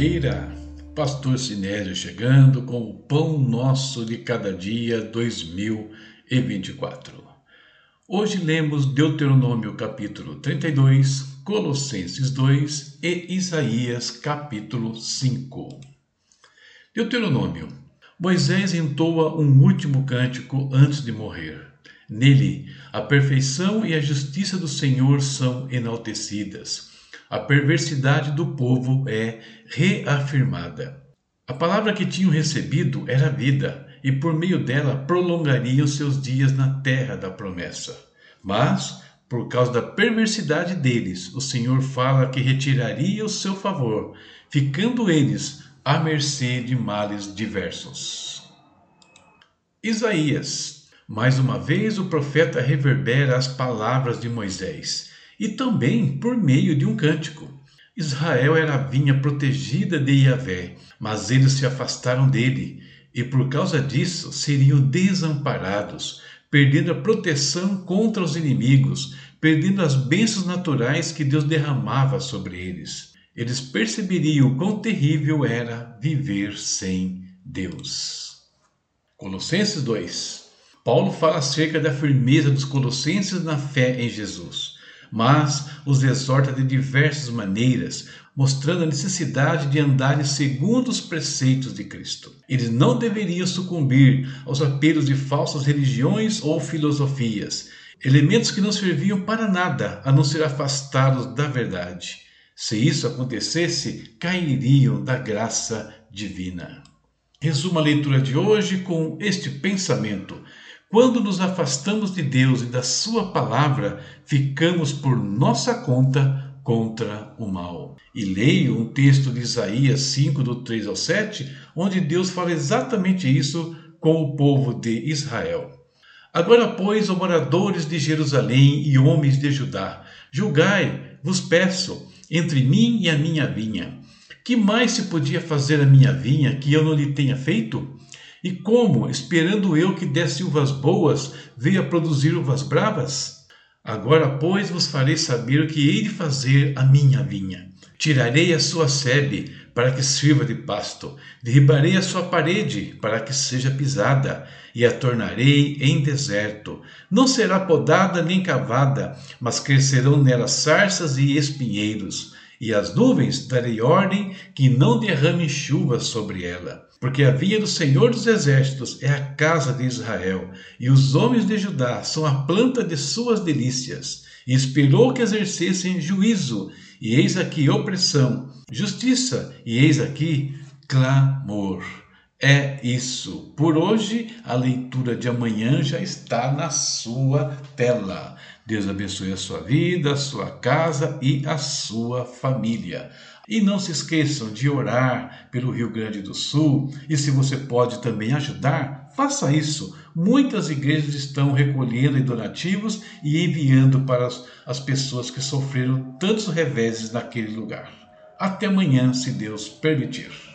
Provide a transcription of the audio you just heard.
quinta-feira, Pastor Sinésio chegando com o Pão Nosso de Cada Dia 2024. Hoje lemos Deuteronômio capítulo 32, Colossenses 2 e Isaías capítulo 5. Deuteronômio. Moisés entoa um último cântico antes de morrer. Nele, a perfeição e a justiça do Senhor são enaltecidas. A perversidade do povo é reafirmada. A palavra que tinham recebido era vida, e por meio dela prolongariam seus dias na terra da promessa. Mas, por causa da perversidade deles, o Senhor fala que retiraria o seu favor, ficando eles à mercê de males diversos. Isaías. Mais uma vez o profeta reverbera as palavras de Moisés, e também por meio de um cântico. Israel era a vinha protegida de Yahvé, mas eles se afastaram dele, e por causa disso seriam desamparados, perdendo a proteção contra os inimigos, perdendo as bênçãos naturais que Deus derramava sobre eles. Eles perceberiam o quão terrível era viver sem Deus. Colossenses 2. Paulo fala acerca da firmeza dos colossenses na fé em Jesus, mas os exorta de diversas maneiras, mostrando a necessidade de andarem segundo os preceitos de Cristo. Eles não deveriam sucumbir aos apelos de falsas religiões ou filosofias, elementos que não serviam para nada a não ser afastados da verdade. Se isso acontecesse, cairiam da graça divina. Resumo a leitura de hoje com este pensamento. Quando nos afastamos de Deus e da sua palavra, ficamos por nossa conta contra o mal. E leio um texto de Isaías 5, do 3 ao 7, onde Deus fala exatamente isso com o povo de Israel. Agora, pois, ó moradores de Jerusalém e homens de Judá, julgai, vos peço, entre mim e a minha vinha. Que mais se podia fazer a minha vinha que eu não lhe tenha feito? E como, esperando eu que desse uvas boas, veio a produzir uvas bravas? Agora, pois, vos farei saber o que hei de fazer à minha vinha. Tirarei a sua sebe, para que sirva de pasto. Derribarei a sua parede, para que seja pisada, e a tornarei em deserto. Não será podada nem cavada, mas crescerão nela sarças e espinheiros. E às nuvens darei ordem que não derramem chuva sobre ela. Porque a vinha do Senhor dos Exércitos é a casa de Israel, e os homens de Judá são a planta de suas delícias. E esperou que exercessem juízo, e eis aqui opressão, justiça, e eis aqui clamor. É isso. Por hoje, a leitura de amanhã já está na sua tela. Deus abençoe a sua vida, a sua casa e a sua família. E não se esqueçam de orar pelo Rio Grande do Sul. E se você pode também ajudar, faça isso. Muitas igrejas estão recolhendo donativos e enviando para as pessoas que sofreram tantos reveses naquele lugar. Até amanhã, se Deus permitir.